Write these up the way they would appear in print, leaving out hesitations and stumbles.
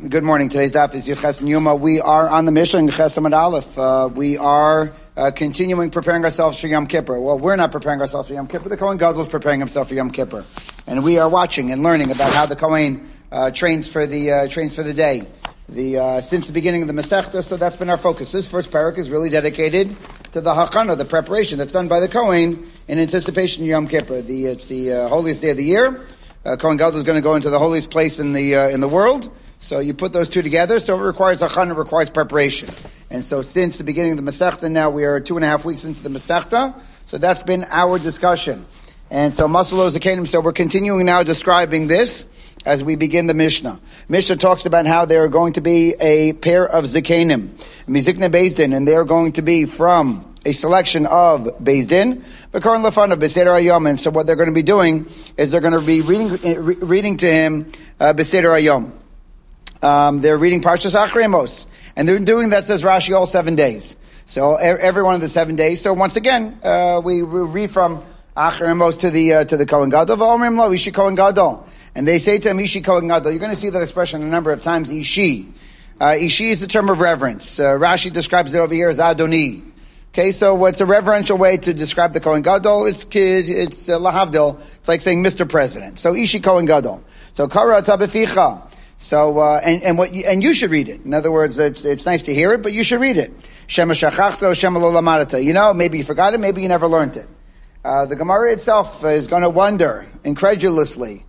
Good morning. Today's daf is Yud Ches Yuma. We are on the mission, Ches Amud Aleph. We are continuing preparing ourselves for Yom Kippur. Well, we're not preparing ourselves for Yom Kippur. The Kohen Gadol is preparing himself for Yom Kippur. And we are watching and learning about how the Kohen trains for the day. Since the beginning of the Masechta, so that's been our focus. This first parak is really dedicated to the Hakana, the preparation that's done by the Kohen in anticipation of Yom Kippur. It's the holiest day of the year. Kohen Gadol is going to go into the holiest place in the world. So you put those two together. So it requires Hakana, it requires preparation. And so since the beginning of the Masechta, now we are 2.5 weeks into the Masechta. So that's been our discussion. And so Masalo Zakanim, so we're continuing now describing this as we begin the Mishnah. Mishnah talks about how there are going to be a pair of Zakanim, Mizikne Beis Din, and they're going to be from a selection of Beis Din, V'karon Lefanav B'Seder Hayom. And so what they're going to be doing is they're going to be reading to him B'Seder Hayom. They're reading Parshas Acharei Mos, and they're doing that, says Rashi, all 7 days. So every one of the 7 days. So once again, we read from Acharei Mos to the Kohen Gadol. V'omrim lo Ishi Kohen Gadol, and they say to him Ishi Kohen Gadol. You're going to see that expression a number of times. Ishi. Ishi is the term of reverence. Rashi describes it over here as Adoni. Okay, so it's a reverential way to describe the Kohen Gadol. It's lahavdil. It's like saying Mr. President. So Ishi Kohen Gadol. So Kara Tabeficha. So and you should read it. In other words, it's nice to hear it, but you should read it. Shema Shachachto, Shema Lo Lamadata. You know, maybe you forgot it, maybe you never learned it. The Gemara itself is going to wonder incredulously.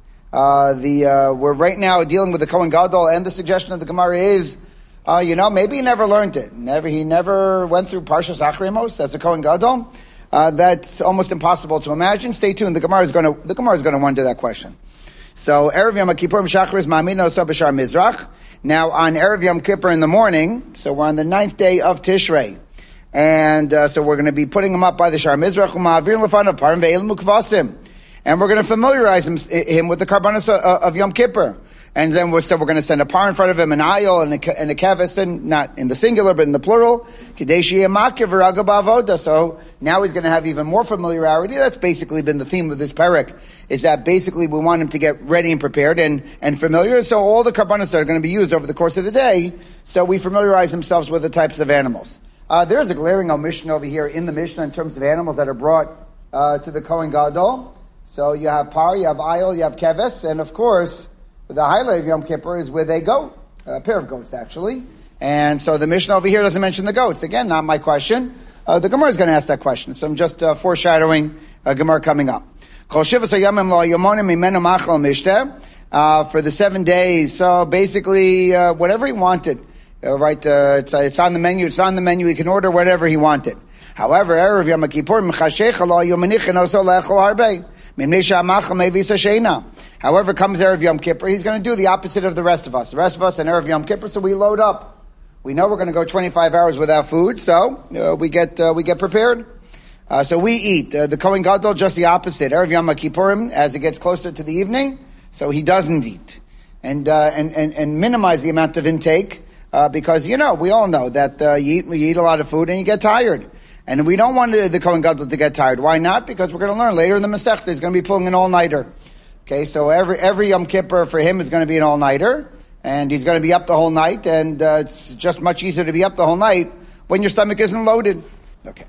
We're right now dealing with the Kohen Gadol, and the suggestion of the Gemara is, maybe he never learned it. He never went through Parshas Acharei Mos. That's a Kohen Gadol. That's almost impossible to imagine. Stay tuned. The Gemara is going to wonder that question. So Erev Yom Kippur Shacharis Ma'amino So B'Shar Mizrach. Now on Erev Yom Kippur in the morning, so we're on the 9th day of Tishrei, and so we're going to be putting him up by the Shar Mizrach U'Ma'avir Lefanav Parim Ve'el Mukvasim, and we're going to familiarize him with the Karbanos of Yom Kippur. And then we're going to send a par in front of him, an ayil and a keves, and not in the singular, but in the plural. So now he's going to have even more familiarity. That's basically been the theme of this parak, is that basically we want him to get ready and prepared and familiar. So all the karbanos that are going to be used over the course of the day, so we familiarize themselves with the types of animals. There's a glaring omission over here in the Mishnah in terms of animals that are brought to the Kohen Gadol. So you have par, you have ayil, you have keves, and of course, the highlight of Yom Kippur is with a goat, a pair of goats actually. And so the Mishnah over here doesn't mention the goats. Again, not my question. The Gemara is going to ask that question. So I'm just foreshadowing a Gemara coming up. For the 7 days, so basically whatever he wanted, right? It's on the menu. It's on the menu. He can order whatever he wanted. However, Erev Yom Kippur however, comes Erev Yom Kippur, he's going to do the opposite of the rest of us. The rest of us in Erev Yom Kippur, so we load up. We know we're going to go 25 hours without food, so we get prepared. So we eat. The Kohen Gadol, just the opposite. Erev Yom Kippurim, as it gets closer to the evening, so he doesn't eat. And minimize the amount of intake, because, we all know that you eat a lot of food and you get tired. And we don't want the Kohen Gadol to get tired. Why not? Because we're going to learn later in the Masechta, he's going to be pulling an all-nighter. Okay, so every Yom Kippur for him is going to be an all-nighter, and he's going to be up the whole night, and it's just much easier to be up the whole night when your stomach isn't loaded. Okay.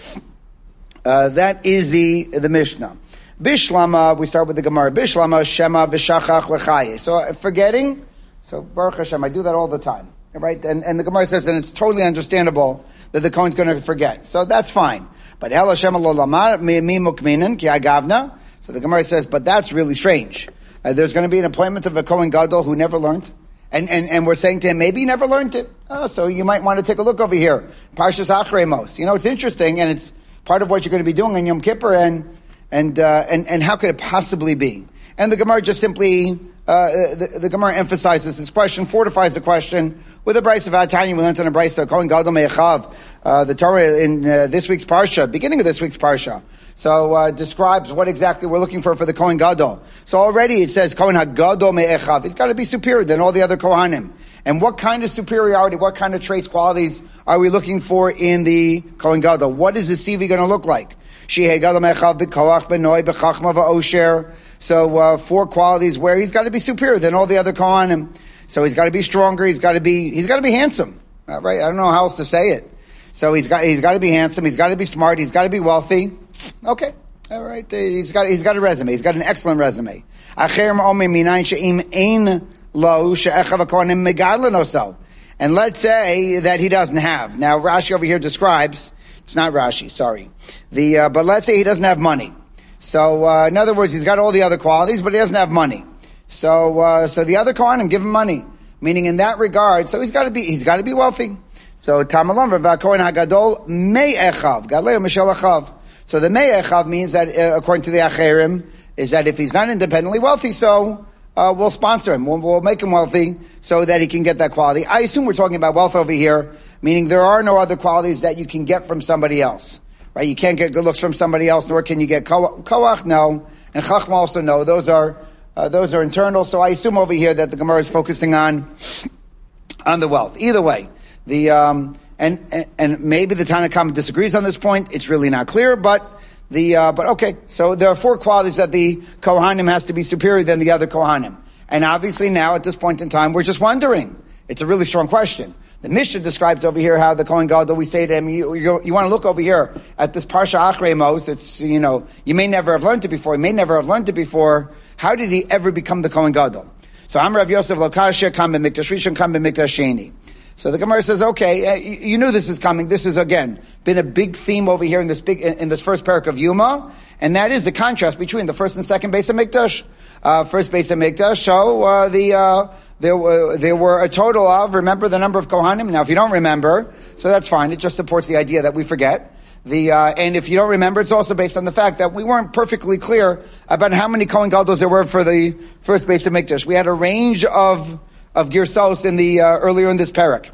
That is the Mishnah. Bishlama, we start with the Gemara. Bishlama, Shema, V'shachach, L'chaye. So forgetting, so Baruch Hashem, I do that all the time. Right? And the Gemara says, and it's totally understandable that the Kohen's going to forget. So that's fine. But El Hashem lo lamar mi mukminin ki agavna. So the Gemara says, but that's really strange. There's going to be an appointment of a Kohen Gadol who never learned. And we're saying to him, maybe he never learned it. So you might want to take a look over here. Parshas Acharei Mos. It's interesting, and it's part of what you're going to be doing in Yom Kippur, and how could it possibly be? And the Gemara just simply, the Gemara emphasizes this question, fortifies the question with a brayso of Atanya. We learned on a brayso, Kohen Gadol Me'echav, the Torah in this week's Parsha, beginning of this week's Parsha. So, describes what exactly we're looking for the Kohen Gadol. So already it says, Kohen HaGadol Me'echav. He's got to be superior than all the other Kohanim. And what kind of superiority, what kind of traits, qualities are we looking for in the Kohen Gadol? What is the CV going to look like? Shehei Gadol Me'echav B'koach, B'noi, B'chachma, V'osher. So, 4 qualities where he's got to be superior than all the other Kohanim. So he's got to be stronger. He's got to be handsome. Right? I don't know how else to say it. So he's got to be handsome. He's got to be smart. He's got to be wealthy. Okay. All right. He's got a resume. He's got an excellent resume. And let's say that he doesn't have. Now Rashi over here describes, it's not Rashi, sorry. But let's say he doesn't have money. So, in other words, he's got all the other qualities, but he doesn't have money. So the other Kohanim give him money. Meaning in that regard, so he's got to be wealthy. So, Tamalam, Kohen HaGadol, Me'echav, Galeo Mishel Achav. So the Me'echav means that, according to the Acherim, is that if he's not independently wealthy, so, we'll sponsor him. We'll make him wealthy so that he can get that quality. I assume we're talking about wealth over here, meaning there are no other qualities that you can get from somebody else. Right? You can't get good looks from somebody else, nor can you get koach, no. And chachma also, no. Those are internal. So I assume over here that the Gemara is focusing on the wealth. Either way, and maybe the Tanna Kama disagrees on this point. It's really not clear, but okay. So there are 4 qualities that the Kohanim has to be superior than the other Kohanim. And obviously now at this point in time, we're just wondering. It's a really strong question. The Mishnah describes over here how the Kohen Gadol, we say to him, you want to look over here at this Parsha Achrei Mos. It's, you may never have learned it before. You may never have learned it before. How did he ever become the Kohen Gadol? So Amar Rav Yosef Lokasha, Kam B'Mikdash Rishon, Kam B'Mikdash Sheni. So the Gemara says, okay, you knew this is coming. This is, again, been a big theme over here in this first parak of Yuma. And that is the contrast between the first and second Beis HaMikdash. First Beis HaMikdash, so, there were a total of, remember the number of Kohanim? Now, if you don't remember, so that's fine. It just supports the idea that we forget. And if you don't remember, it's also based on the fact that we weren't perfectly clear about how many Kohen Gadol there were for the first Beis HaMikdash. We had a range of Girsos in earlier in this parak.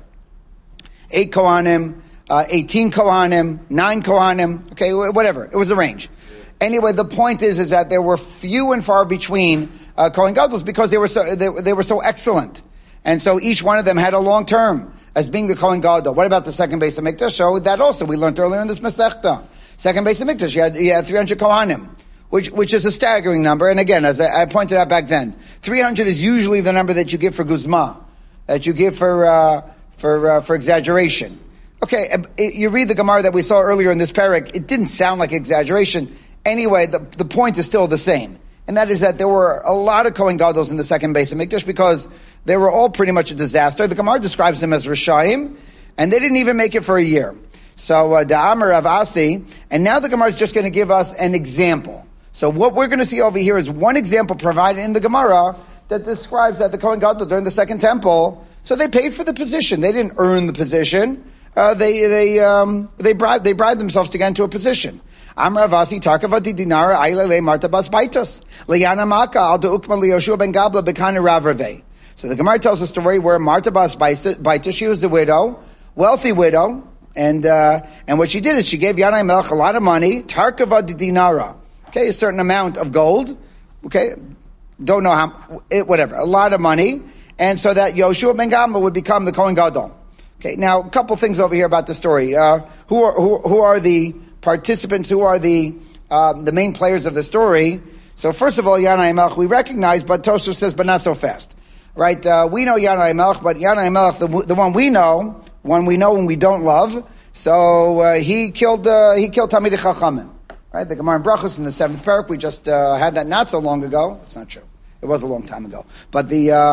8 Kohanim, 18 Kohanim, 9 Kohanim, okay, whatever. It was a range. Anyway, the point is that there were few and far between Kohen Gadol because they were so excellent, and so each one of them had a long term as being the Kohen Gadol. What about the second Beis HaMikdash? So that also we learned earlier in this Masechta. Second Beis HaMikdash, you had 300 Kohanim, which is a staggering number. And again, as I pointed out back then, 300 is usually the number that you give for guzma, that you give for exaggeration. Okay, you read the Gemara that we saw earlier in this parak. It didn't sound like exaggeration. Anyway, the point is still the same. And that is that there were a lot of Kohen Gadol in the second Beis HaMikdash because they were all pretty much a disaster. The Gemara describes them as Rishayim, and they didn't even make it for a year. So, Da'amar Rav Asi, and now the Gemara is just going to give us an example. So what we're going to see over here is one example provided in the Gemara that describes that the Kohen Gadol during the second temple, so they paid for the position. They didn't earn the position. They bribed themselves to get into a position. Amar Avasi Tarkavati Dinara Ailele Martabas Baitos Liana Maka Aldo Ukma Lioshua Ben Gabla Bekana Ravrave. So the Gemara tells a story where Martabas Baitos, she was a widow, wealthy widow, and what she did is she gave Yanai Melech a lot of money, Tarkavati Dinara, okay, a certain amount of gold, okay, don't know how, whatever, a lot of money, and so that Yoshua Ben Gabla would become the Kohen Gadol. Okay, now a couple things over here about the story. Who are the participants? Who are the main players of the story? So first of all, Yanai Melech we recognize, but Tosfos says, but not so fast, right? We know Yanai Melech, but Yanai Melech, the one we know and we don't love. So he killed Talmidei Chachamim, right? The Gemara in Brachos in the 7th parak. We just had that not so long ago. It's not true. It was a long time ago, but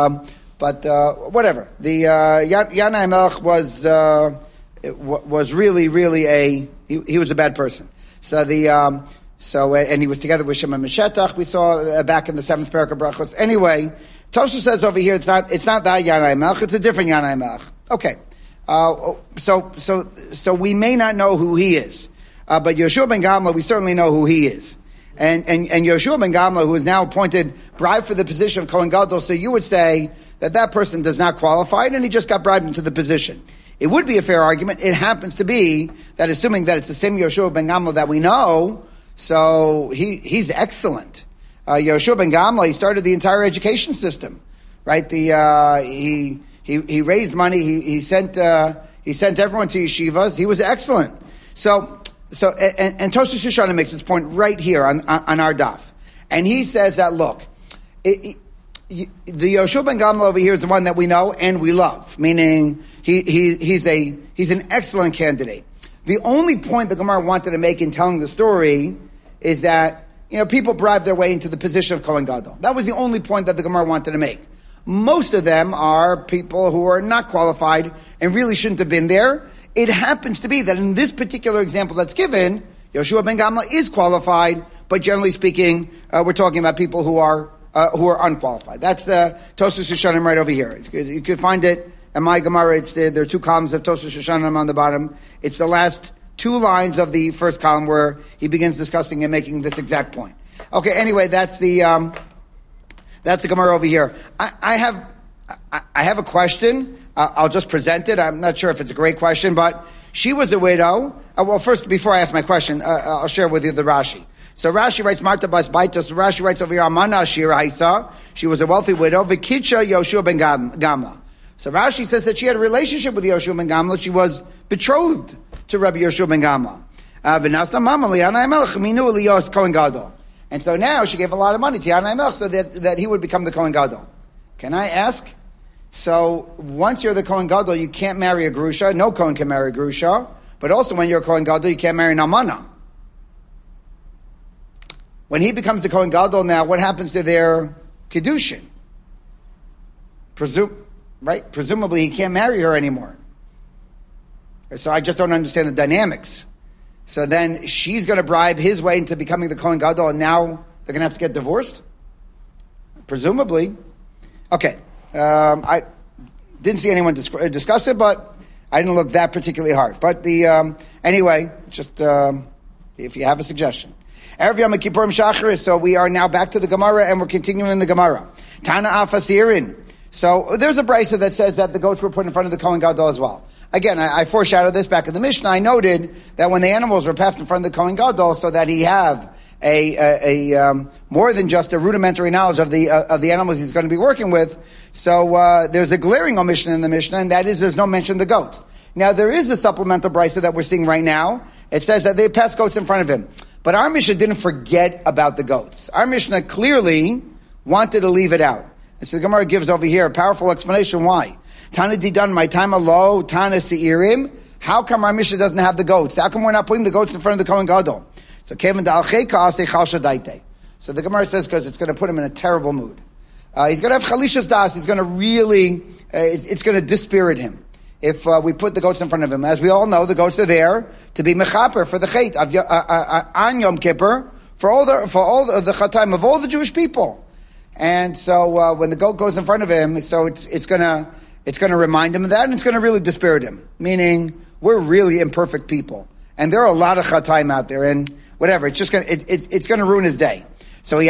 whatever. The Yanai Melech was really he was a bad person. So and he was together with Shimon Meshetach. We saw back in the 7th parak of Brachos. Anyway, Tosfos says over here it's not that Yanai Melech. It's a different Yanai Melech. Okay, so we may not know who he is, but Yoshua Ben Gamla we certainly know who he is. And Yoshua Ben Gamla, who is now appointed, bribed for the position of Kohen Gadol. So you would say that person does not qualify, and he just got bribed into the position. It would be a fair argument. It happens to be that, assuming that it's the same Yoshua Ben Gamla that we know, so he's excellent. Yoshua Ben Gamla, he started the entire education system, right? He raised money. He sent everyone to yeshivas. He was excellent. So Tosfos Shoshana makes this point right here on our daf, and he says that look, the Yoshua ben Gamla over here is the one that we know and we love, meaning he's an excellent candidate. The only point the Gemara wanted to make in telling the story is that, people bribe their way into the position of Kohen Gadol. That was the only point that the Gemara wanted to make. Most of them are people who are not qualified and really shouldn't have been there. It happens to be that in this particular example that's given, Yoshua ben Gamla is qualified, but generally speaking, we're talking about people who are unqualified. That's the Tosfos Yeshanim right over here. You could find it in my Gemara. There are two columns of Tosfos Yeshanim on the bottom. It's the last two lines of the first column where he begins discussing and making this exact point. Okay, anyway, that's the Gemara over here. I have a question. I'll just present it. I'm not sure if it's a great question, but she was a widow. Well, first, before I ask my question, I'll share with you the Rashi. So Rashi writes, Marta bas Baita. So Rashi writes over here, Amana Ashira Haisa. She was a wealthy widow. Vikitcha Yoshua ben Gamla. So Rashi says that she had a relationship with Yoshua ben Gamla. She was betrothed to Rabbi Yoshua ben Gamla. V'nasna mama li'anai melech minu liyos Kohen Gadol. And so now she gave a lot of money to Yanai Melech so that he would become the Kohen Gadol. Can I ask? So once you're the Kohen Gadol, you can't marry a Grusha. No Kohen can marry a Grusha. But also when you're a Kohen Gadol, you can't marry an Amana. When he becomes the Kohen Gadol now, what happens to their Kiddushin? Presumably he can't marry her anymore. So I just don't understand the dynamics. So then she's going to bribe his way into becoming the Kohen Gadol, and now they're going to have to get divorced? Presumably. Okay. I didn't see anyone discuss it, but I didn't look that particularly hard. But anyway, just if you have a suggestion. Erev Yom Kippurim Shacharis, so we are now back to the Gemara, and we're continuing in the Gemara. Tana Afasirin. So there's a brisa that says that the goats were put in front of the Kohen Gadol as well. Again, I foreshadowed this back in the Mishnah. I noted that when the animals were passed in front of the Kohen Gadol, so that he have a more than just a rudimentary knowledge of the animals he's going to be working with. So there's a glaring omission in the Mishnah, and that is there's no mention of the goats. Now there is a supplemental brisa that we're seeing right now. It says that they passed goats in front of him, but our Mishnah didn't forget about the goats. Our Mishnah clearly wanted to leave it out. And so the Gemara gives over here a powerful explanation why. Tana didan, my time alo, Tana seirim. How come our Mishnah doesn't have the goats? How come we're not putting the goats in front of the Kohen Gadol? So Kevin da'alcheka ase chal shadaite. So the Gemara says because it's going to put him in a terrible mood. He's going to have chalishas das. He's going to really, it's going to dispirit him if we put the goats in front of him. As we all know, the goats are there to be mechaper for the chait on Yom Kippur for all the chataim of all the Jewish people. And so when the goat goes in front of him, so it's going to remind him of that, and it's going to really dispirit him. Meaning we're really imperfect people, and there are a lot of chataim out there, and whatever. It's just going to ruin his day. So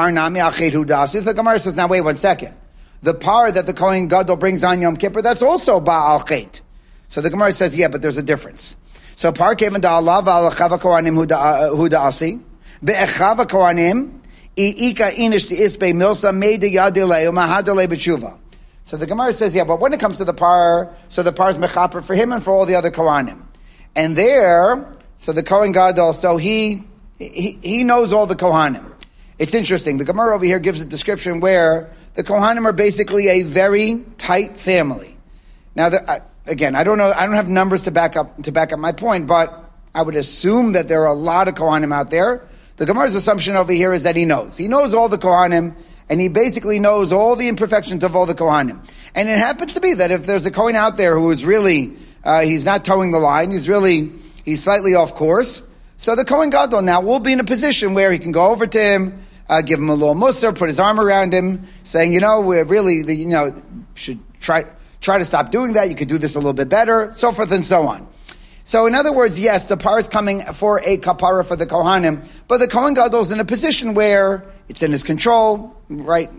the Gemara says, now wait 1 second. The par that the Kohen Gadol brings on Yom Kippur, that's also Ba'al Chet. So the Gemara says, yeah, but there's a difference. So par kevan da'alav al-chava kohanim hu da'asi be'echava kohanim i'ika inish de'isbei milsa me'de yadilei u'mahadilei b'tshuva. So the Gemara says, yeah, but when it comes to the par, so the par is mechaper for him and for all the other kohanim. And there, so the Kohen Gadol, so he knows all the kohanim. It's interesting. The Gemara over here gives a description where the Kohanim are basically a very tight family. Now, again, I don't know. I don't have numbers to back up my point, but I would assume that there are a lot of Kohanim out there. The Gemara's assumption over here is that he knows. He knows all the Kohanim, and he basically knows all the imperfections of all the Kohanim. And it happens to be that if there's a Kohen out there who is really, he's not towing the line, he's slightly off course. So the Kohen Gadol now will be in a position where he can go over to him, give him a little musar, put his arm around him, saying, we're really, should try to stop doing that. You could do this a little bit better, so forth and so on. So in other words, yes, the par is coming for a kapara for the Kohanim, but the Kohen Gadol is in a position where it's in his control, right?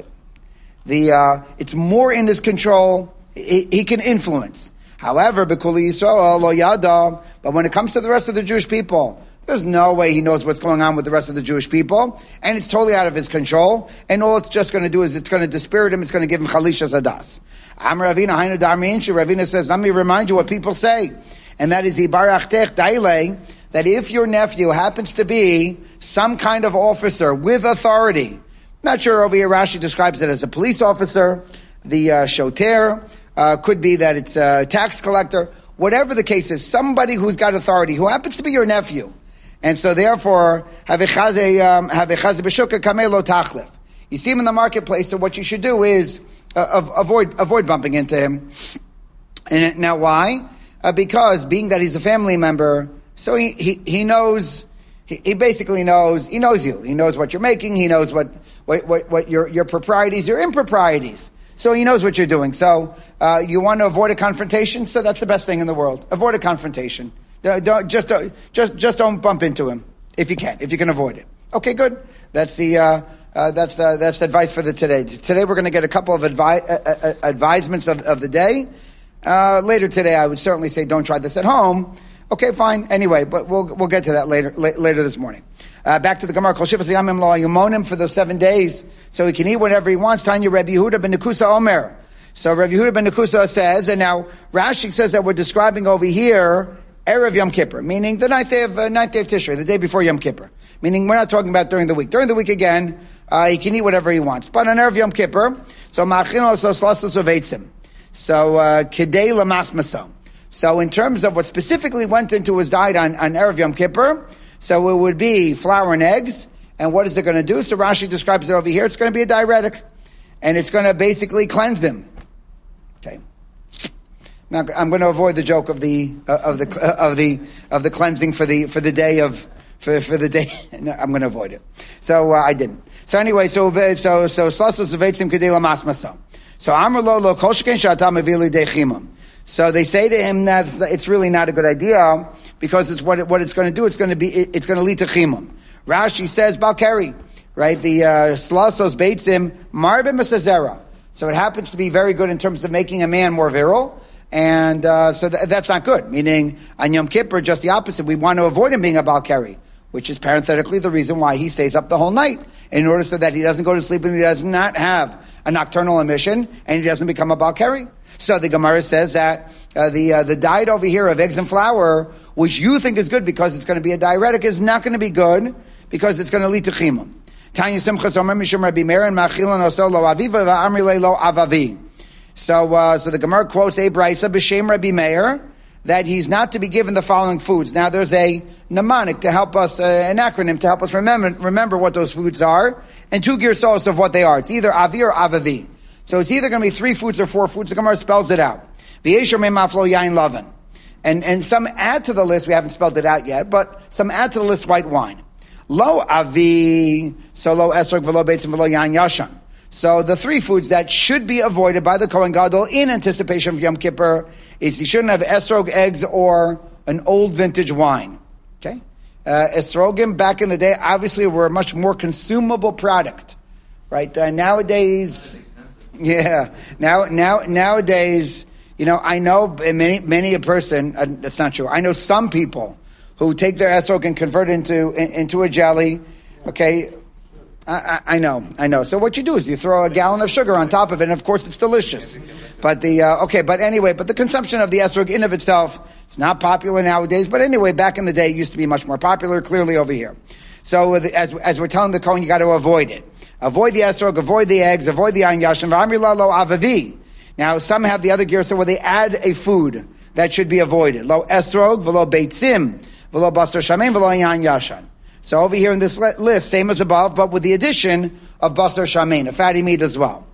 It's more in his control. He can influence. However, B'kuli Yisrael lo yada, but when it comes to the rest of the Jewish people, there's no way he knows what's going on with the rest of the Jewish people, and it's totally out of his control, and all it's just going to do is it's going to dispirit him, it's going to give him chalisha zadas. Ravina says, let me remind you what people say, and that is that if your nephew happens to be some kind of officer with authority, Not sure over here. Rashi describes it as a police officer. The shoter could be that it's a tax collector. Whatever the case is, somebody who's got authority, who happens to be your nephew. And so therefore, you see him in the marketplace, so what you should do is avoid bumping into him. And now why? Because being that he's a family member, so he knows, he basically knows, he knows you. He knows what you're making, he knows what your proprieties, your improprieties. So he knows what you're doing. So you want to avoid a confrontation, so that's the best thing in the world. Avoid a confrontation. Just don't bump into him if you can avoid it. Okay, good. That's the advice for the today. Today we're going to get a couple of advisements of the day. Later today, I would certainly say don't try this at home. Okay, fine. Anyway, but we'll get to that later this morning. Back to the Gemara. Kol shivas yamim lo yumonim for those 7 days, so he can eat whatever he wants. Tanya Rabbi Yehuda ben Nekusa Omer. So Rabbi Yehuda ben Nekusa says, and now Rashi says that we're describing over here Erev Yom Kippur, meaning the ninth day of Tishrei, the day before Yom Kippur. Meaning we're not talking about during the week. During the week again, he can eat whatever he wants. But on Erev Yom Kippur, so ma'achin also slasus of eitzim. So kedei lamasmaso. So in terms of what specifically went into his diet on Erev Yom Kippur, so it would be flour and eggs. And what is it going to do? So Rashi describes it over here. It's going to be a diuretic, and it's going to basically cleanse him. Okay. Now I'm going to avoid the joke of the cleansing for the day of for the day. No, I'm going to avoid it. So I didn't. So anyway, so slasos veitzim kedei lamasmaso. So amar lo kol sheken sha'ata mevili dechimam. So they say to him that it's really not a good idea because it's what it's going to do. It's going to lead to chimum. Rashi says balkari, right? The slasos beitzim marbe mesazera. So it happens to be very good in terms of making a man more virile, and so that's not good. Meaning on Yom Kippur, just the opposite. We want to avoid him being a balkari, which is parenthetically the reason why he stays up the whole night, in order so that he doesn't go to sleep and he does not have a nocturnal emission and he doesn't become a balkari. So the Gemara says that the diet over here of eggs and flour, which you think is good because it's going to be a diuretic, is not going to be good because it's going to lead to chimum. Tanya Simchas Omer Mishum Rabbi Meir and Machilan Oso Lo Aviva Va'amri Lo Avavi. So the Gemara quotes a brisa b'shem Rabbi Meir that he's not to be given the following foods. Now there's a mnemonic to help us, an acronym to help us remember what those foods are, and 2 girsos of what they are. It's either avi or avavi. So it's either going to be 3 foods or 4 foods. The Gemara spells it out. V'yesher me'maflo yain lavan. And some add to the list, we haven't spelled it out yet, but some add to the list white wine. Lo avi, so lo esrog v'lo beitzim v'lo yain yashan. So the 3 foods that should be avoided by the Kohen Gadol in anticipation of Yom Kippur is he shouldn't have esrog, eggs, or an old vintage wine. Okay? Esrogim back in the day obviously were a much more consumable product. Right? Nowadays, nowadays, I know many a person, that's not true. I know some people who take their esrog and convert it into a jelly. Okay? I know. So what you do is you throw a gallon of sugar on top of it, and of course it's delicious. But the consumption of the esrog in of itself, it's not popular nowadays. But anyway, back in the day, it used to be much more popular. Clearly over here. So as we're telling the Kohen, you got to avoid it. Avoid the esrog, avoid the eggs, avoid the ayin yashin. V'amri lo avavi. Now some have the other gear, so where they add a food that should be avoided. Lo esrog, v'lo beitzim, v'lo basar shamein, v'lo ayin yashan. So over here in this list, same as above, but with the addition of basar shamein, a fatty meat as well.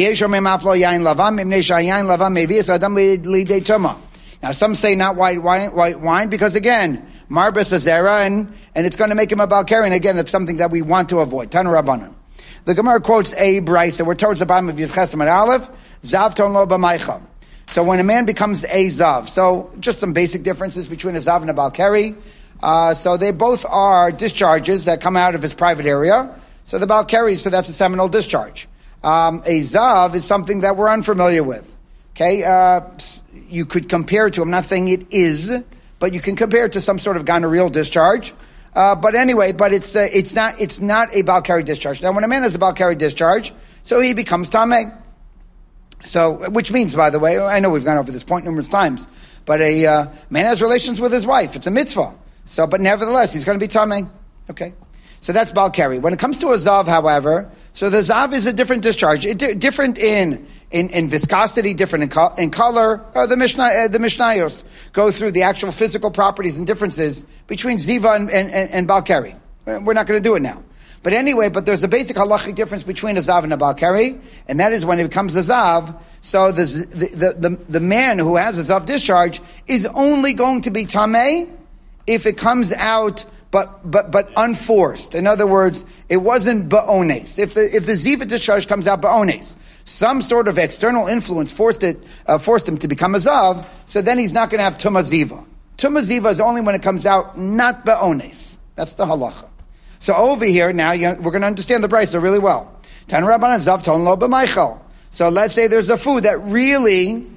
Now some say not white wine because again, marbas azera, and it's going to make him a balkari. And again, it's something that we want to avoid. Tanu Rabbanan. The Gemara quotes a brisa. We're towards the bottom of Yud Ches Amud Aleph. Zav ton lo b'maycha. So when a man becomes a zav, so just some basic differences between a zav and a balkari. So they both are discharges that come out of his private area. So the balkari, so that's a seminal discharge. A zav is something that we're unfamiliar with. Okay, you could compare it to, I'm not saying it is, but you can compare it to some sort of gonorrheal discharge. But anyway, it's not a balkari discharge. Now when a man has a balkari discharge, so he becomes tameh. So, which means, by the way, I know we've gone over this point numerous times, but a man has relations with his wife. It's a mitzvah. So, but nevertheless, he's going to be tameh. Okay. So that's balkari. When it comes to a zav, however, So the zav is a different discharge, different in viscosity, different in color. The Mishnayos go through the actual physical properties and differences between ziva and balkari. We're not going to do it now. But anyway, there's a basic halachic difference between a zav and a balkari, and that is when it becomes a zav. So the man who has a zav discharge is only going to be tameh if it comes out but unforced. In other words, it wasn't ba'ones. If the ziva discharge comes out ba'ones, some sort of external influence forced him to become a zav, so then he's not going to have tumah ziva. Tumah ziva is only when it comes out not ba'ones. That's the halacha. So over here now we're going to understand the brisa really well. Tan Rabbanan zav ton lo b'meichel. So let's say there's a food that really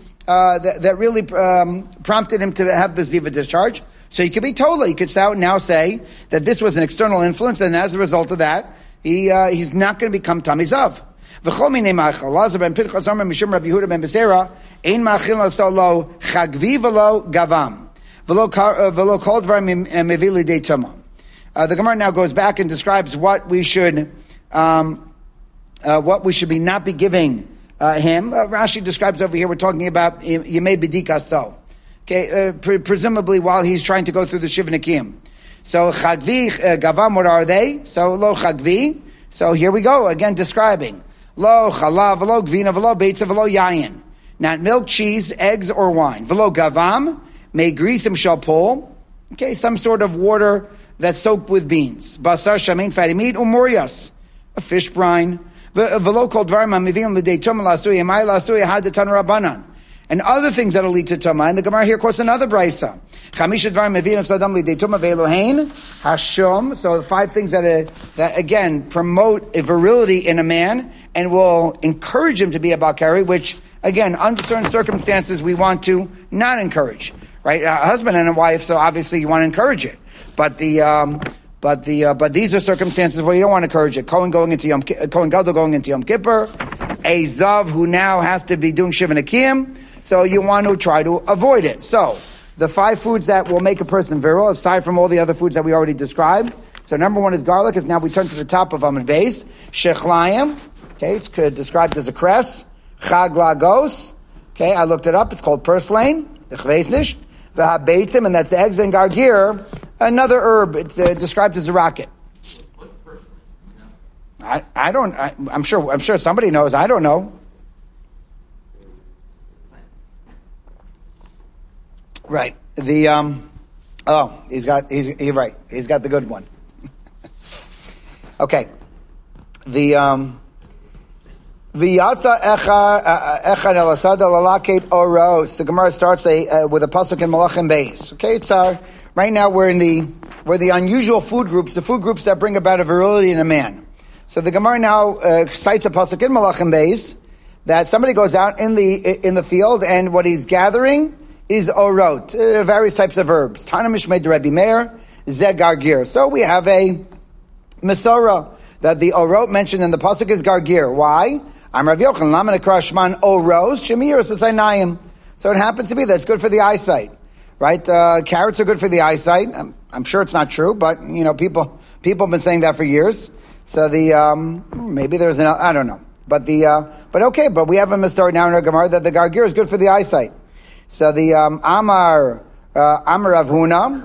prompted him to have the ziva discharge. So he could be tola. He could now say that this was an external influence, and as a result of that, he's not going to become tamizav. V'chol minei ma'achal. Lazar ben Pinchas Omer mishum Rabbi Yehuda ben Bezdera ein ma'achil lo lo chagvi v'lo gavam v'lo kol dvarim mevi lidei tuma. The Gemara now goes back and describes what we should be not be giving him. Rashi describes over here. We're talking about yemei b'dika so. Okay, presumably while he's trying to go through the Shivnikim. So chagvi, gavam, what are they? So lo chagvi. So here we go again describing lo chalav, v'lo gvina, v'lo beitza, v'lo yayin. Not milk, cheese, eggs, or wine. V'lo gavam, may grisim shalpol. Okay, some sort of water that's soaked with beans. Basar shamein, fatty meat, umorias, a fish brine. V'lo kol dvarim ha'mivim l'dei tumah la'asuya, ma'ay la'asuya had the tan rabbanan. And other things that'll lead to tumah. And the Gemara here quotes another brisa. Chamisha dvarim mevi'in sodam lidei tumah ve'elohein hashum. So the 5 things that again promote a virility in a man and will encourage him to be a balkari, which again under certain circumstances we want to not encourage, right? A husband and a wife, so obviously you want to encourage it, but these are circumstances where you don't want to encourage it. Kohen Gadol going into Yom Kippur, a zav who now has to be doing Shiva Nakim. So you want to try to avoid it. So the 5 foods that will make a person virile, aside from all the other foods that we already described. So number 1 is garlic. As now we turn to the top of Amud Beis. Shechlayim. Okay, it's described as a cress. Chag lagos. Okay, I looked it up. It's called purslane. The chveisnish. V'habeitzim, and that's the eggs and gargir. Another herb. It's described as a rocket. I'm sure somebody knows. I don't know. Right. He's right. He's got the good one. Okay. The Gemara starts with a pasuk in Malachim Beis. Okay, it's right now we're the unusual food groups, the food groups that bring about a virility in a man. So the Gemara now cites a pasuk in Malachim Beis that somebody goes out in the field and what he's gathering is orot, various types of herbs. Tana mishmei de Rebbe Meir, ze gargir. So we have a Masorah that the orot mentioned in the pasuk is gargir. Why? I'm Rav Yochanan, laman akrashman oros shemir sasaynayim. So it happens to be that it's good for the eyesight, right? Carrots are good for the eyesight. I'm sure it's not true, but people have been saying that for years. So maybe there's I don't know, but okay, but we have a Masorah now in our Gemara that the gargir is good for the eyesight. So the Amar Rav Huna.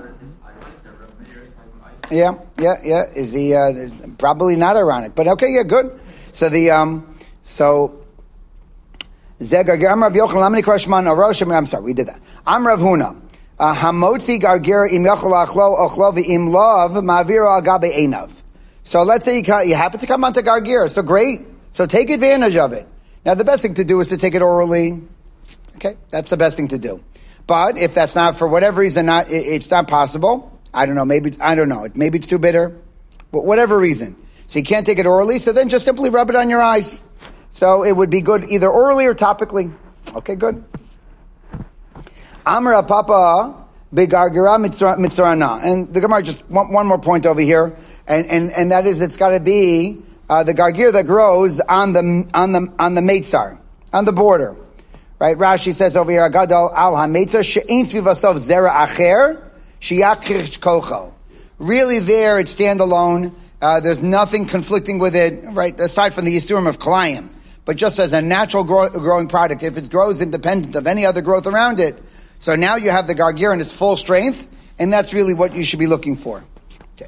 Yeah. Is probably not ironic, but okay, yeah, good. So Zegar Amar Rav Yochanan Lamini Krashman Aroshim. I'm sorry, we did that. Amar Rav Huna Hamotzi Gargir Im Yochel Achlo Ochlo V'Im Lov Ma'aviro Al Gabe Einav. So let's say you happen to come onto Gargir. So great. So take advantage of it. Now the best thing to do is to take it orally. Okay, that's the best thing to do. But if that's not, for whatever reason, it's not possible. I don't know. Maybe it's too bitter. But whatever reason. So you can't take it orally, so then just simply rub it on your eyes. So it would be good either orally or topically. Okay, good. Amra Papa Begargira Mitzrana. And the Gemara just one more point over here. And that is it's gotta be the gargir that grows on the Meitzar, on the border. Right, Rashi says over here, Agadol al hametza she'ein svivasov zera acher she'yachich kocho. Really, there it's standalone. There's nothing conflicting with it, right? Aside from the Yisurim of Kalayim. But just as a natural growing product, if it grows independent of any other growth around it, so now you have the gargir in its full strength, and that's really what you should be looking for. Okay.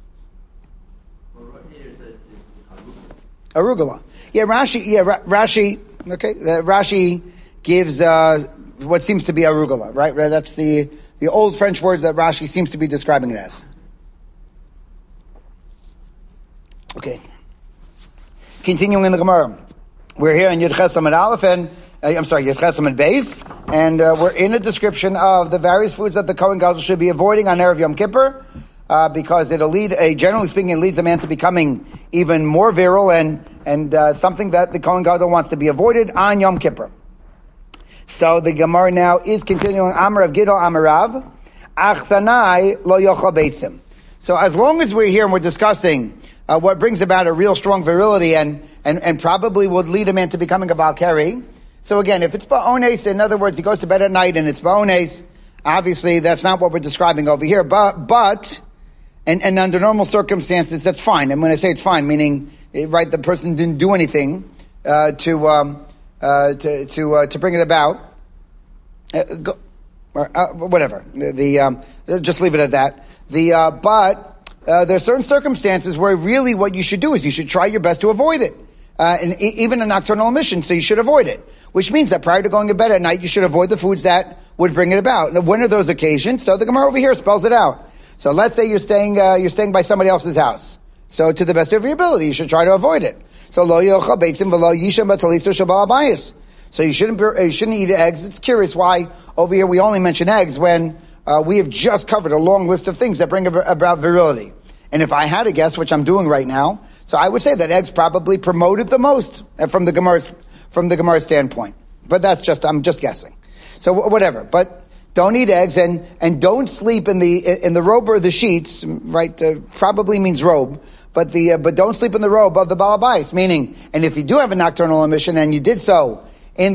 Arugula. Yeah, Rashi. Okay, Rashi gives what seems to be arugula, right? That's the old French words that Rashi seems to be describing it as. Okay. Continuing in the Gemara. We're here in Yud Ches Amud Aleph and Yud Ches Amud Beis, and we're in a description of the various foods that the Kohen Gadol should be avoiding on Erev Yom Kippur, because it'll lead, generally speaking, it leads a man to becoming even more virile and something that the Kohen Gadol wants to be avoided on Yom Kippur. So the Gemara now is continuing. Amar of Gidol Amarav, Achsanai lo yochel beitzim. So as long as we're here and we're discussing what brings about a real strong virility and probably would lead a man to becoming a Valkyrie. So again, if it's Ba'ones, in other words, he goes to bed at night and it's Ba'ones, obviously that's not what we're describing over here. But under normal circumstances, that's fine. And when I say it's fine, meaning, right, the person didn't do anything to bring it about. Whatever. Just leave it at that. But there are certain circumstances where really what you should do is you should try your best to avoid it. And even a nocturnal emission, so you should avoid it. Which means that prior to going to bed at night, you should avoid the foods that would bring it about. Now, when are those occasions? So the Gemara over here spells it out. So let's say you're staying by somebody else's house. So to the best of your ability, you should try to avoid it. So lo yochel beitzim v'lo yishem b'taliso shebal habayis. So you shouldn't eat eggs. It's curious why over here we only mention eggs when we have just covered a long list of things that bring about virility. And if I had to guess, which I'm doing right now, so I would say that eggs probably promoted the most from the Gemara's standpoint. But I'm just guessing. So whatever. But don't eat eggs and don't sleep in the robe or the sheets, right? Probably means robe. But don't sleep in the robe of the balabais. Meaning, and if you do have a nocturnal emission and you did so in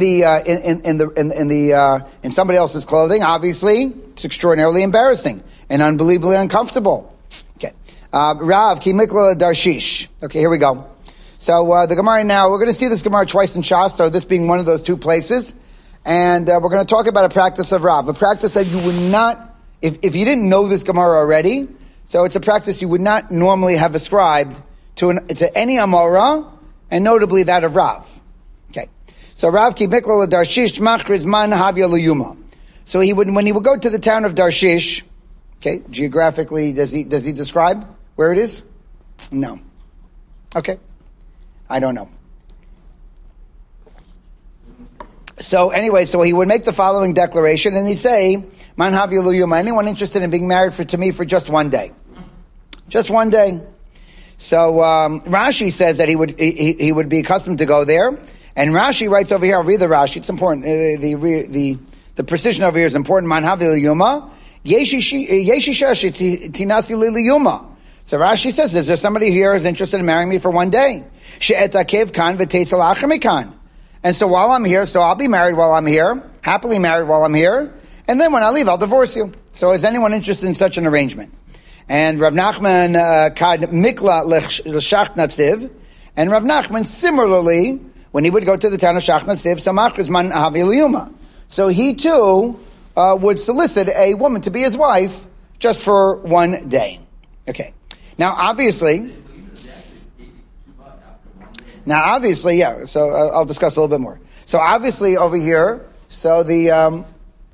somebody else's clothing, obviously it's extraordinarily embarrassing and unbelievably uncomfortable. Rav ki mikla darshish. Okay, here we go. So the Gemara now, we're going to see this Gemara twice in Shas, so this being one of those two places. And we're going to talk about a practice of Rav, a practice that you would not, if you didn't know this Gemara already, so it's a practice you would not normally have ascribed to any Amora, and notably that of Rav. Okay. So Rav ki mikla darshish machriz man havya liyuma. So when he would go to the town of Darshish, okay, geographically, does he describe where it is? No. Okay. I don't know. So anyway, so he would make the following declaration and he'd say, Man havya liyuma, anyone interested in being married to me for just one day? Just one day. So Rashi says that he would be accustomed to go there. And Rashi writes over here, I'll read the Rashi, it's important. The precision over here is important. Man havya liyuma. So Rashi says, is there somebody here who's interested in marrying me for one day? And so while I'm here, so I'll be married while I'm here, happily married while I'm here, and then when I leave, I'll divorce you. So is anyone interested in such an arrangement? And Rav Nachman kad mikla l'shach natziv, and Rav Nachman similarly, when he would go to the town of Shach Natziv, samach man havya liyuma. So he too would solicit a woman to be his wife just for one day. Okay. Now, obviously, yeah. So I'll discuss a little bit more. So obviously, over here, it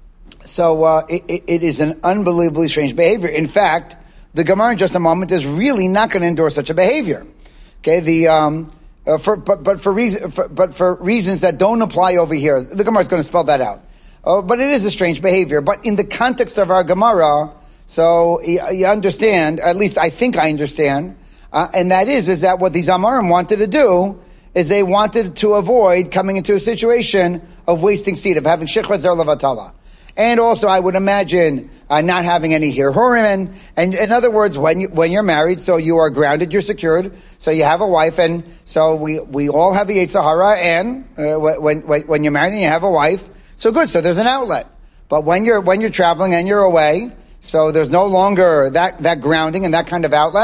is an unbelievably strange behavior. In fact, the Gemara in just a moment is really not going to endorse such a behavior. Okay. For reasons that don't apply over here, the Gemara is going to spell that out. But it is a strange behavior. But in the context of our Gemara, so you understand, at least I think I understand, and that is that what these Amorim wanted to do is they wanted to avoid coming into a situation of wasting seed, of having Shechvat Zer Levatala. And also, I would imagine not having any Hirhurim. And in other words, when you're married, so you are grounded, you're secured, so you have a wife, and so we all have a Yetzer Hara, and when you're married and you have a wife, so good, so there's an outlet. But when you're traveling and you're away, so there's no longer that grounding and that kind of outlet.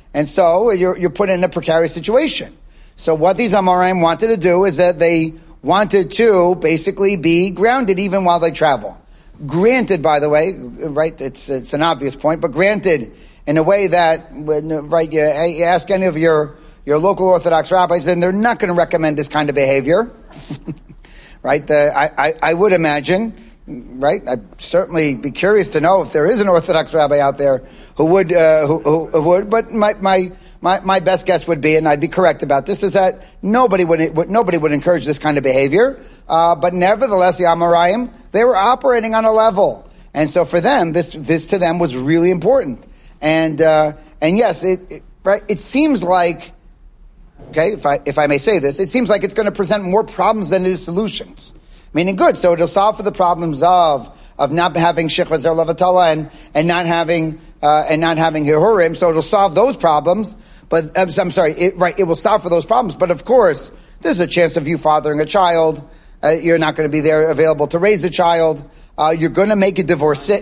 And so you're put in a precarious situation. So what these Amoraim wanted to do is that they wanted to basically be grounded even while they travel. Granted, by the way, right, it's an obvious point, but granted in a way that, right, you ask any of your local Orthodox rabbis, and they're not going to recommend this kind of behavior. Right? I would imagine, right? I'd certainly be curious to know if there is an Orthodox rabbi out there who would, who would. But my best guess would be, and I'd be correct about this, is that nobody would encourage this kind of behavior. But nevertheless, the Amoraim, they were operating on a level, and so for them, this to them was really important. And yes, it seems like. Okay, if I may say this, it seems like it's going to present more problems than it is solutions. Meaning good, so it'll solve for the problems of not having shechva zer levatala and not having hirurim. So it'll solve those problems. But I'm sorry, it will solve for those problems. But of course, there's a chance of you fathering a child. You're not going to be there available to raise a child. You're going to make a divorcee.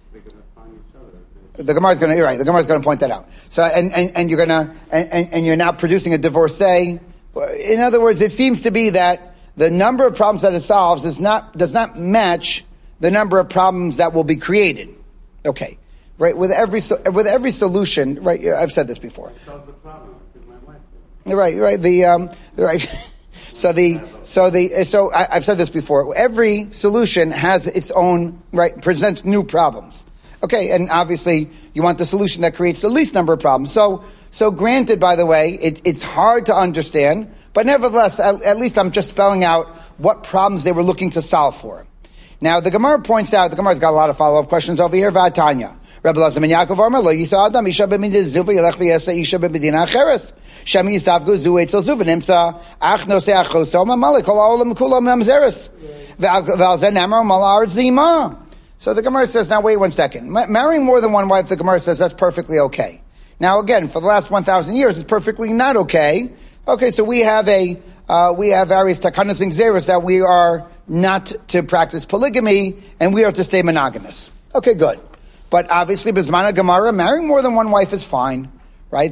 The Gemara is going to, you're right. The Gemara is going to point that out. So, and you're going to, and you're now producing a divorcee. In other words, it seems to be that the number of problems that it solves does not match the number of problems that will be created. Okay, right? With every solution, right? I've said this before. Solve the problem. Right. Right. So I've said this before. Every solution has its own, right, presents new problems. Okay, and obviously you want the solution that creates the least number of problems. So granted, by the way, it's hard to understand, but nevertheless, at least I'm just spelling out what problems they were looking to solve for. Now, the Gemara points out, the Gemara's got a lot of follow-up questions over here. V'atanya. Rabbi Lazar ben Yaakov Amar lo yisa adam isha b'midin zuva yelech v'yesa isha b'midina acheres. Shami yistavgu zu etzel zuva nimsa ach nosei achoso mamalik kol ha'olam kula mamzeres. V'al zen amar mal aretz zima. So the Gemara says, now wait 1 second. Marrying more than one wife, the Gemara says that's perfectly okay. Now again, for the last 1,000 years, it's perfectly not okay. Okay, so we have various takanas and gzeros that we are not to practice polygamy and we are to stay monogamous. Okay, good. But obviously, Bismana Gemara, marrying more than one wife is fine. Right?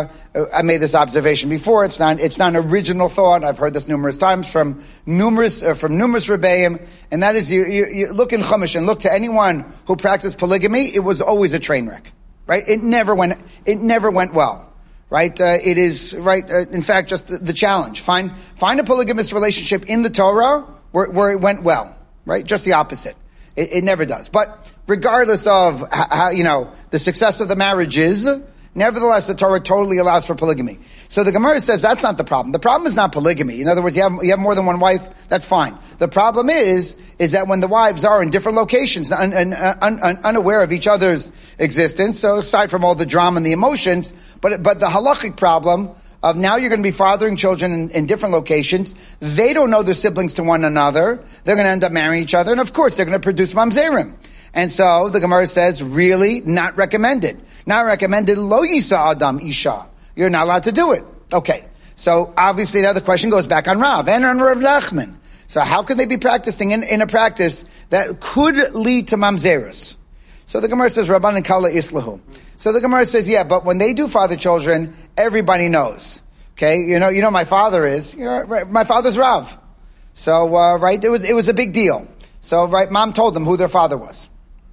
I made this observation before. It's not an original thought. I've heard this numerous times from numerous rebbeim, and that is you look in Chumash and look to anyone who practiced polygamy. It was always a train wreck. Right? It never went well. Right? It is right. In fact, just the challenge. Find a polygamous relationship in the Torah where it went well. Right? Just the opposite. It never does. But regardless of how the success of the marriage is. Nevertheless, the Torah totally allows for polygamy. So the Gemara says that's not the problem. The problem is not polygamy. In other words, you have more than one wife, that's fine. The problem is that when the wives are in different locations, unaware of each other's existence, so aside from all the drama and the emotions, but the halachic problem of now you're going to be fathering children in different locations, they don't know their siblings to one another, they're going to end up marrying each other, and of course they're going to produce mamzerim. And so the Gemara says, really not recommended. Not recommended, lo yisa adam isha. You're not allowed to do it. Okay. So obviously now the question goes back on Rav and on Rav Nachman. So how could they be practicing in a practice that could lead to mamzerus? So the Gemara says, Rabbanan kala islahu. So the Gemara says, yeah, but when they do father children, everybody knows. Okay. You know my father is. My father's Rav. So, right, it was a big deal. So, right, mom told them who their father was.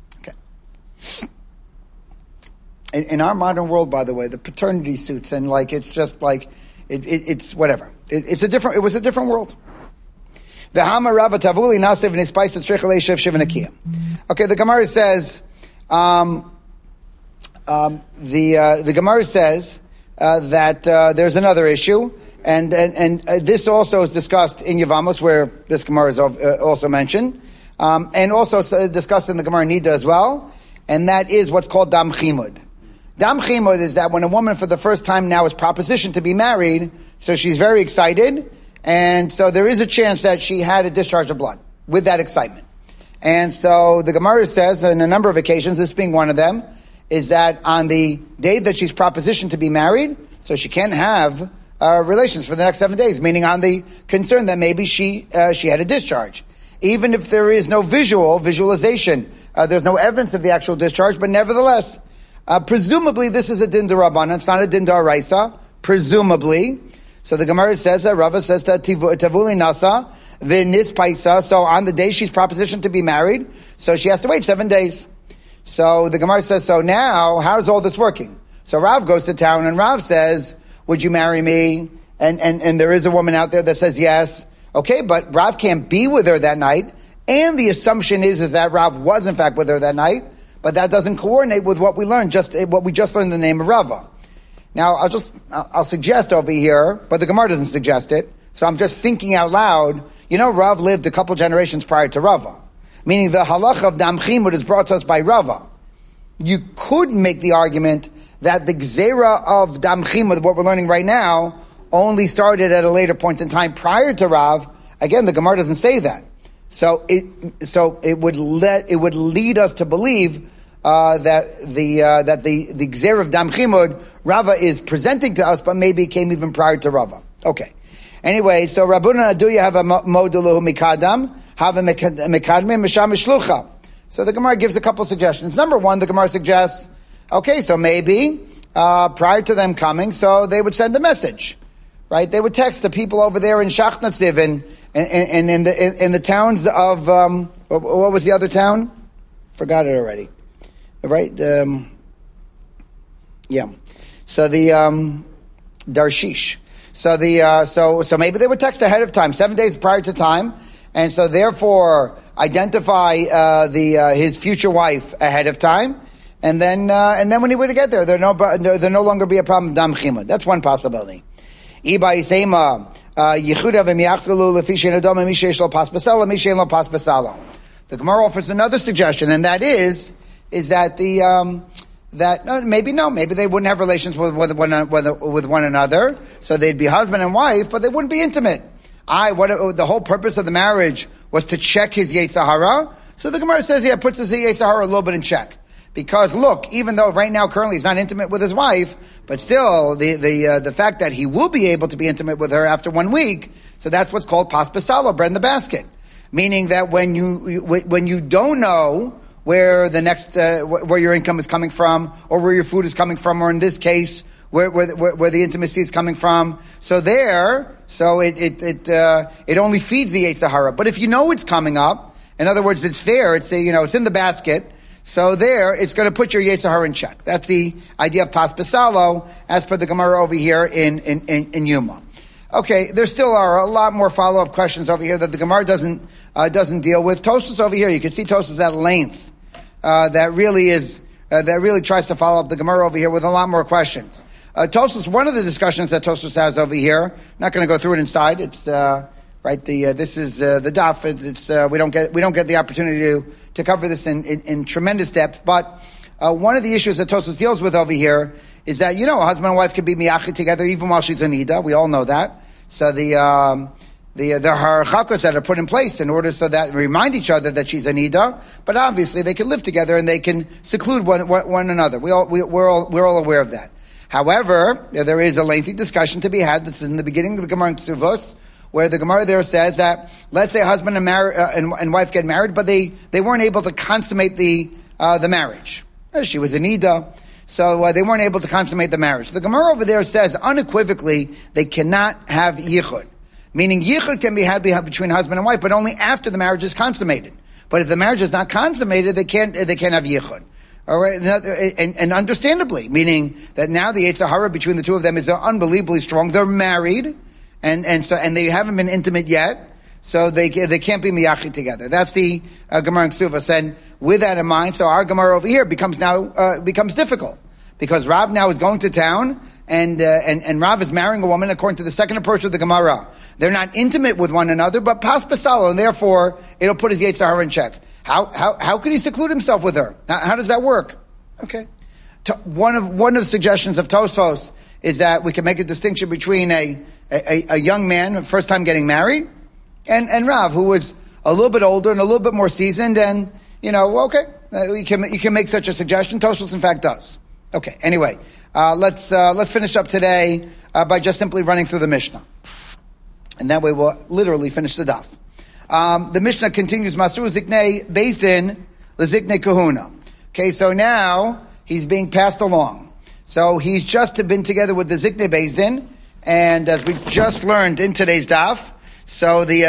In our modern world, by the way, the paternity suits and it's just it's whatever. It was a different world. Okay, the Gemara says, the Gemara says that there's another issue, and this also is discussed in Yevamos, where this Gemara is also mentioned, and also discussed in the Gemara Nida as well. And that is what's called dam chimud. Dam chimud is that when a woman for the first time now is propositioned to be married, so she's very excited, and so there is a chance that she had a discharge of blood with that excitement. And so the Gemara says, on a number of occasions, this being one of them, is that on the day that she's propositioned to be married, so she can't have relations for the next 7 days, meaning on the concern that maybe she had a discharge. Even if there is no visualization, there's no evidence of the actual discharge, but nevertheless, Presumably, this is a din d'Rabbanan. It's not a din d'Oraisa. Presumably. So the Gemara says that Rava says that Tavuli Nasa V'nis Paisa. So on the day she's propositioned to be married, so she has to wait 7 days. So the Gemara says, so now, how's all this working? So Rav goes to town and Rav says, would you marry me? And there is a woman out there that says yes. Okay, but Rav can't be with her that night. And the assumption is that Rav was in fact with her that night. But that doesn't coordinate with what we learned, what we just learned in the name of Rava. Now, I'll suggest over here, but the Gemara doesn't suggest it. So I'm just thinking out loud. Rav lived a couple generations prior to Rava. Meaning the halacha of Dam Chimud is brought to us by Rava. You could make the argument that the gzera of Dam Chimud, what we're learning right now, only started at a later point in time prior to Rav. Again, the Gemara doesn't say that. So it would lead us to believe that the gzera of Dam Chimud Rava is presenting to us, but maybe it came even prior to Rava. Okay. Anyway, so Rabuna Aduya have a moduluhu mikadam, have a mikadmi misham mishlucha. So the Gemara gives a couple suggestions. Number one, the Gemara suggests, okay, so maybe prior to them coming, so they would send a message. Right, they would text the people over there in Shachnatziv and in the towns of what was the other town? Forgot it already. Right, yeah. So the Darshish. So maybe they would text ahead of time, 7 days prior to time, and so therefore identify his future wife ahead of time, and then when he were to get there, there no longer be a problem with Dam Chimud. That's one possibility. The Gemara offers another suggestion, and that is that maybe they wouldn't have relations with one another, so they'd be husband and wife, but they wouldn't be intimate. The whole purpose of the marriage was to check his Yetzer Hara. So the Gemara says, puts his Yetzer Hara a little bit in check. Because look, even though right now currently he's not intimate with his wife, but still the fact that he will be able to be intimate with her after 1 week, so that's what's called pas besalo, bread in the basket. Meaning that when you don't know where the next where your income is coming from, or where your food is coming from, or in this case where the intimacy is coming from, it only feeds the Yetzer Hara. But if you know it's coming up, in other words, it's there, it's in the basket. So there, it's going to put your Yetzer Hara in check. That's the idea of pas besalo, as per the Gemara over here in Yuma. Okay, there still are a lot more follow-up questions over here that the Gemara doesn't deal with. Tosfos over here, you can see Tosfos at length, that really tries to follow up the Gemara over here with a lot more questions. Tosfos, one of the discussions that Tosfos has over here, not going to go through it inside, it's, right, this is the daf. We don't get the opportunity to cover this in tremendous depth. But one of the issues that Tosfos deals with over here is that a husband and wife can be miyachid together even while she's a nida. We all know that. So the harachakos that are put in place in order so that remind each other that she's a nida. But obviously they can live together and they can seclude one another. We're all aware of that. However, there is a lengthy discussion to be had. That's in the beginning of the Gemara in Ksuvos, where the Gemara there says that, let's say husband and wife get married, but they weren't able to consummate the marriage. She was a nida, so they weren't able to consummate the marriage. The Gemara over there says unequivocally they cannot have yichud, meaning yichud can be had between husband and wife, but only after the marriage is consummated. But if the marriage is not consummated, they can't have yichud. All right, and understandably, meaning that now the Yetzer Hara between the two of them is unbelievably strong. They're married. And they haven't been intimate yet, so they can't be miyachid together. That's the Gemara in Ksuvos. And with that in mind, so our Gemara over here becomes difficult because Rav now is going to town and Rav is marrying a woman according to the second approach of the Gemara. They're not intimate with one another, but pas besalo, and therefore it'll put his Yetzer Hara in check. How could he seclude himself with her? How does that work? Okay, one of the suggestions of Tosfos is that we can make a distinction between a young man, first time getting married, and Rav, who was a little bit older and a little bit more seasoned, and, you can make such a suggestion. Tosfos, in fact, does. Okay, anyway, let's finish up today, by just simply running through the Mishnah. And that way we'll literally finish the daf. The Mishnah continues, Masru Ziknei Beis Din LeZiknei Kahuna. Okay, so now, he's being passed along. So he's just been together with the Ziknei Beis Din, and as we just learned in today's daf, so the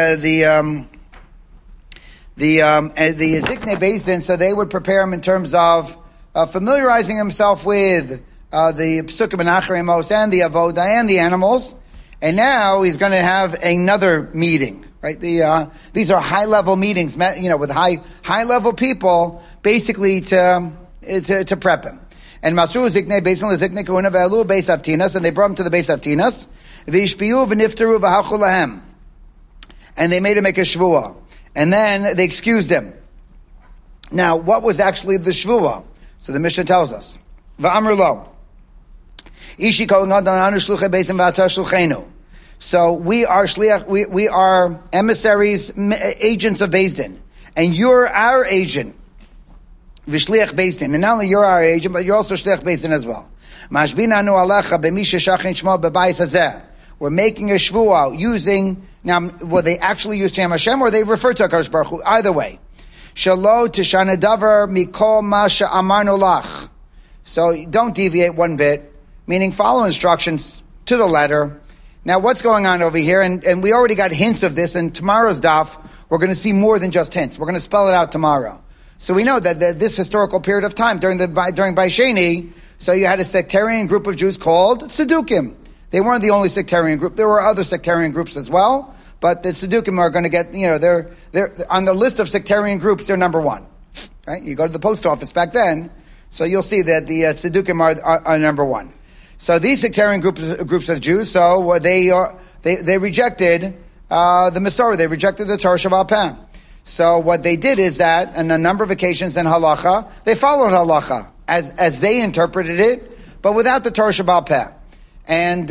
Ziknei Beis Din, so they would prepare him in terms of familiarizing himself with the Psukim and Acharemos and the Avodah and the animals, and now he's going to have another meeting. Right, these are high-level meetings, with high-level people, basically to prep him. And Masru Ziknei Beis Din Ziknei Kahuna ve'alu Beis Avtinas, and they brought him to the Beis Avtinas. V'ishpiu v'niftaru v'halchu lahem, and they made him make a shvuah, and then they excused him. Now, what was actually the shvuah? So the Mishnah tells us, V'amru lo, Ishi kohen gadol anu shluchei Beis Din v'ata shluchenu. So we are shliach, we are emissaries, agents of Beis Din, and you're our agent, v'shliach Beis Din. And not only you're our agent, but you're also shliach Beis Din as well. Mashbinanu alecha b'mi sheshachin shmo b'bayis hazeh. We're making a shvuah using, now, will they actually use Shem Hashem, or they refer to HaKadosh Baruch Hu? Either way. Shalo tishana davar mikol ma she'amarnu lach. So don't deviate one bit, meaning follow instructions to the letter. Now, what's going on over here? And we already got hints of this in tomorrow's daf. We're going to see more than just hints. We're going to spell it out tomorrow. So we know that this historical period of time during Baisheni, so you had a sectarian group of Jews called Tzedukim. They weren't the only sectarian group. There were other sectarian groups as well, but the Tzedukim are going to get, they're on the list of sectarian groups. They're number one. Right? You go to the post office back then, so you'll see that the Tzedukim are number one. So these sectarian groups of Jews, so they rejected the Masorah. They rejected the Torah Shabbat Peh. So what they did is that, on a number of occasions in halacha, they followed halacha as they interpreted it, but without the Torah Shabbat Peh. And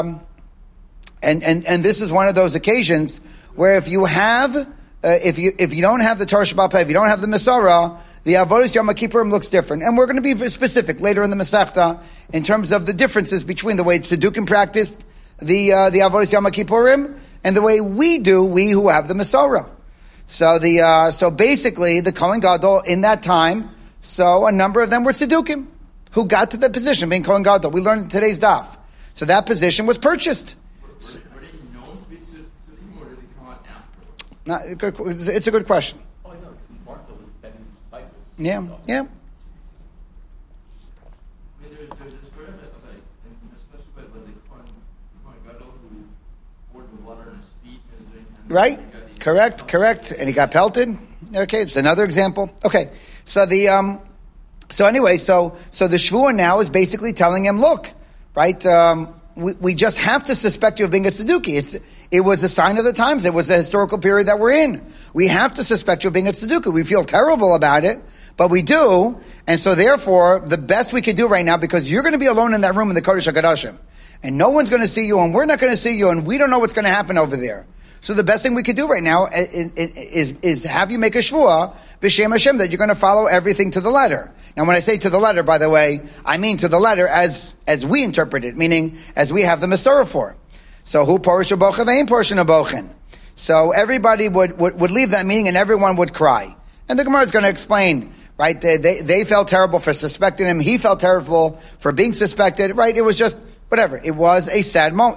this is one of those occasions where if you have, if you don't have the Torah Shabbat Peh, if you don't have the Masorah, the Avodas Yom Kippurim looks different. And we're going to be specific later in the Masechta in terms of the differences between the way Tzedukim practiced the Avodas Yom Kippurim and the way we who have the Masorah. So basically the Kohen Gadol in that time, so a number of them were Tzedukim who got to the position of being Kohen Gadol. We learned in today's daf. So that position was purchased. Were they known to be Tzedukim, or did they come out afterwards? It's a good question. Oh, I know. Martha was Ben Bibles. Yeah. I mean, there's sort of especially when they Kohen Gadol who poured the water in his feet and Right. Correct. And he got pelted. Okay, it's another example. Okay. So the Shvuah now is basically telling him, look, right, we just have to suspect you of being a Tzeduki. It was a sign of the times. It was a historical period that we're in. We have to suspect you of being a Tzeduki. We feel terrible about it, but we do. And so therefore, the best we could do right now, because you're going to be alone in that room in the Kodesh HaKadoshim, and no one's going to see you, and we're not going to see you, and we don't know what's going to happen over there. So the best thing we could do right now is have you make a shvuah b'shem Hashem that you're going to follow everything to the letter. Now, when I say to the letter, by the way, I mean to the letter as we interpret it, meaning as we have the Masorah for. So who porish abochen ve'im porish abochen. So everybody would leave that meeting and everyone would cry. And the Gemara is going to explain, right? They felt terrible for suspecting him. He felt terrible for being suspected. Right? It was just whatever. It was a sad moment.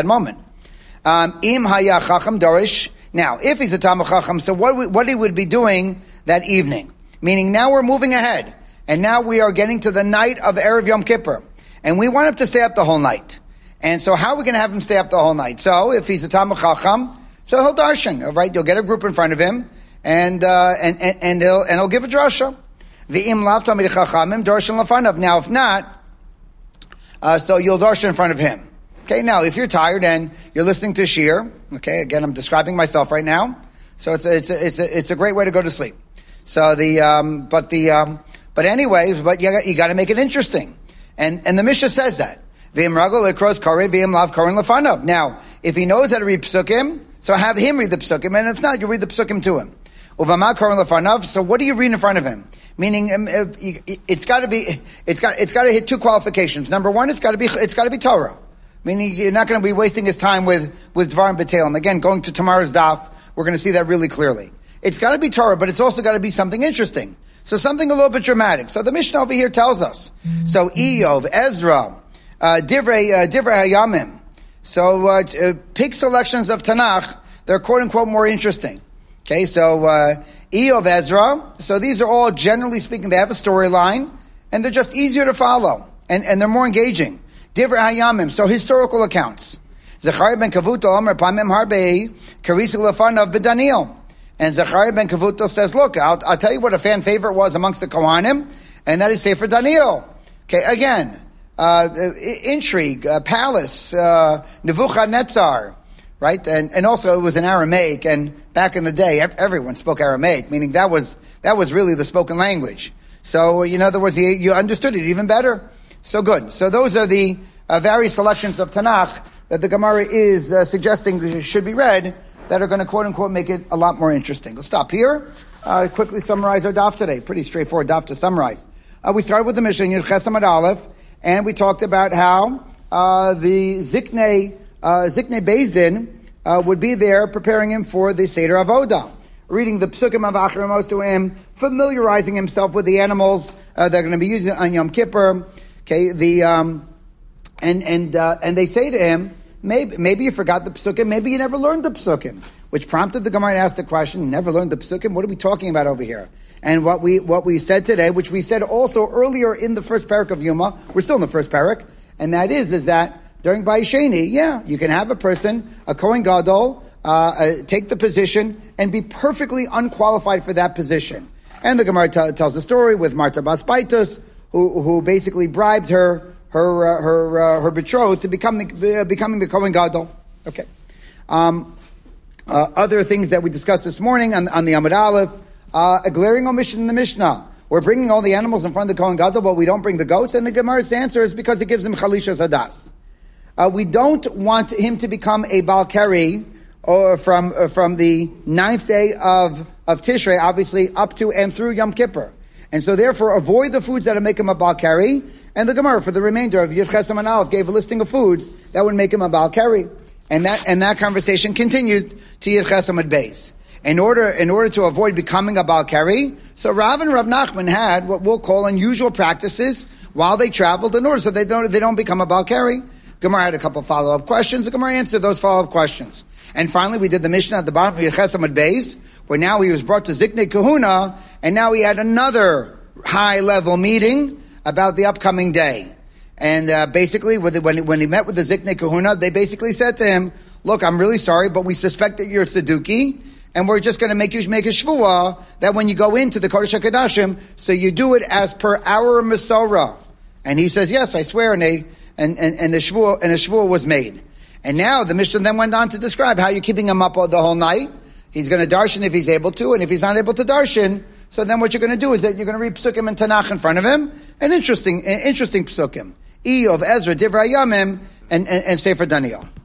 Im haya chacham dorish. Now, if he's a Talmid Chacham, so what he would be doing that evening? Meaning now we're moving ahead. And now we are getting to the night of Erev Yom Kippur. And we want him to stay up the whole night. And so how are we going to have him stay up the whole night? So if he's a Talmid Chacham, so he'll darshan, right? You'll get a group in front of him and he'll give a drasha. V'im lav Talmid Chachamim darshan lafanav. Now if not, so you'll darshan in front of him. Okay, now if you're tired and you're listening to Shir, okay, again I'm describing myself right now, so it's a great way to go to sleep. So but you got to make it interesting, and the Mishnah says that v'im ragol lekros kare v'im lav karen lefanav. Now if he knows how to read psukim, so have him read the psukim, and if not, you read the psukim to him. Uvama karen lefanav. So what do you read in front of him? Meaning it's got to hit two qualifications. Number one, it's got to be Torah. Meaning you're not going to be wasting his time with Dvarim B'Telem. Again, going to tomorrow's daf, we're going to see that really clearly. It's got to be Torah, but it's also got to be something interesting. So something a little bit dramatic. So the Mishnah over here tells us. So Eov, Ezra, Divrei Hayamim. So pick selections of Tanakh. They're quote unquote more interesting. Okay, so Eov, Ezra. So these are all, generally speaking, they have a storyline, and they're just easier to follow, and they're more engaging. Divrei Hayamim. So historical accounts. Zechariah ben Kavuto Omer Pamim Harbe Karisa Lefanav ben Daniel. And Zechariah ben Kavuto says, look, I'll tell you what a fan favorite was amongst the Kohanim, and that is Sefer Daniel. Okay, again, intrigue, palace, Nebuchadnezzar, right? And also it was in Aramaic, and back in the day, everyone spoke Aramaic, meaning that was really the spoken language. So, in other words, you understood it even better. So good. So those are the various selections of Tanakh that the Gemara is suggesting should be read, that are going to quote-unquote make it a lot more interesting. Let's stop here. Quickly summarize our daf today. Pretty straightforward daf to summarize. We started with the Mishnah, Yud Ches Amud Aleph, and we talked about how the Ziknei Beis Din would be there preparing him for the Seder Avodah. Reading the Psukim of Achar Amos to him, familiarizing himself with the animals they're going to be using on Yom Kippur. Okay, and they say to him, Maybe you forgot the Psukim, maybe you never learned the Psukim, which prompted the Gemara to ask the question, you never learned the Psukim? What are we talking about over here? And what we said today, which we said also earlier in the first parak of Yuma, we're still in the first parak, and that is that during Bayisheni, you can have a person, a Kohen Gadol, take the position and be perfectly unqualified for that position. And the Gemara tells the story with Marta Bas Baitus, who basically bribed her betrothed to becoming the Kohen Gadol. Okay. Other things that we discussed this morning on the Amud Aleph, a glaring omission in the Mishnah. We're bringing all the animals in front of the Kohen Gadol, but we don't bring the goats. And the Gemara's answer is because it gives him Chalishas Hadas. We don't want him to become a Balkari or from the 9th day of Tishrei, obviously up to and through Yom Kippur. And so therefore avoid the foods that make him a Balkari. And the Gemara for the remainder of Yud Ches Amud Aleph gave a listing of foods that would make him a Balkari. And that conversation continued to Yud Ches Amud Beis. In order to avoid becoming a Balkari, so Rav and Rav Nachman had what we'll call unusual practices while they traveled in order so they don't become a Balkari. Gemara had a couple follow-up questions. The Gemara answered those follow-up questions. And finally, we did the Mishnah at the bottom of Yud Ches Amud Beis, where now he was brought to Ziknei Kahuna, and now he had another high-level meeting about the upcoming day. And basically, when he met with the Ziknei Kahuna, they basically said to him, look, I'm really sorry, but we suspect that you're a Saduki, and we're just going to make you make a shvuah that when you go into the Kodesh HaKodashim, so you do it as per our Masorah. And he says, yes, I swear, and the shvuah was made. And now the Mishnah then went on to describe how you're keeping him up the whole night. He's going to darshan if he's able to, and if he's not able to darshan, so then what you're going to do is that you're going to read Psukim and Tanakh in front of him, an interesting Psukim. Eov, Ezra, Divrei Hayamim, and Sefer Daniel.